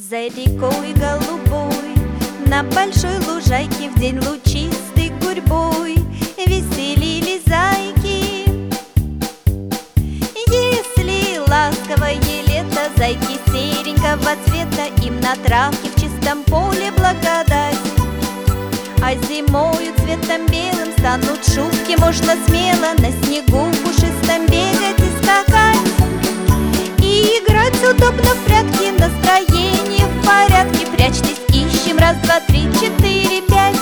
За рекой голубой, на большой лужайке в день лучистый гурьбой веселились зайки. Если ласковое лето, зайки серенького цвета им на травке в чистом поле благодать. А зимою цветом белым станут шубки, можно смело на снегу пушистом бегать и скакать. И играть удобно в прятки, настроение в порядке. Прячьтесь, ищем, раз, два, три, четыре, пять.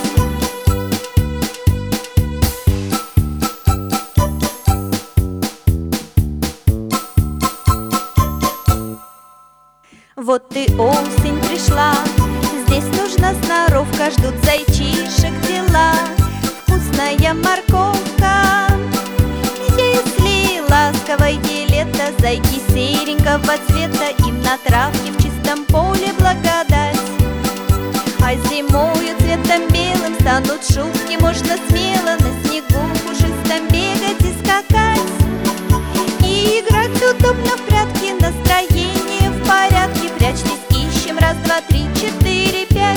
Вот и осень пришла, здесь нужна сноровка, ждут зайчишек дела, вкусная морковка. Если ласковое лето, зайки серенького цвета им на травке в чистом поле благодать. А зимою цветом белым станут шубки, можно смело на снегу пушистом бегать и скакать. И играть удобно в прятки, настроение в порядке. Прячьтесь, ищем, раз, два, три, четыре, пять.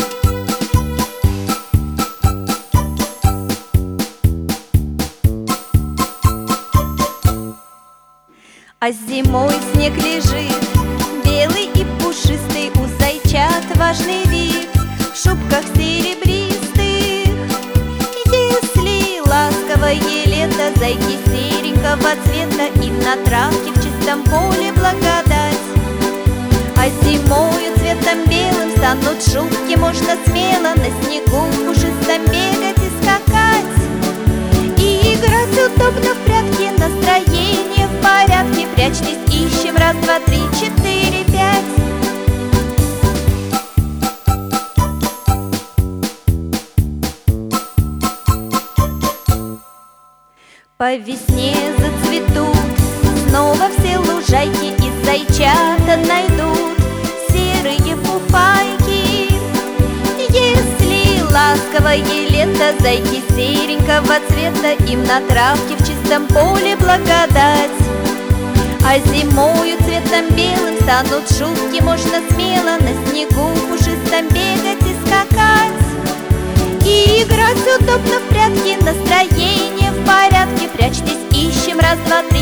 А зимой снег лежит, белый и пушистый, у зайчат важный вид в шубках серебристых. Если ласковое лето, зайки серенького цвета им на травке в чистом поле благодать. А зимою цветом белым станут шубки, можно смело на снегу пушистом бегать и скакать. И играть удобно в прятки, настроение в порядке. Прячьтесь, ищем, раз, два, три, четыре, пять. По весне зацветут снова все лужайки, и зайчата найдут серые фуфайки. Если ласковое лето, зайки серенького цвета им на травке в чистом поле благодать. А зимою цветом белым станут шубки, можно смело на снегу пушистом бегать и скакать. И играть удобно в прятки, настроение в порядке. Прячьтесь, ищем, раз, два, три.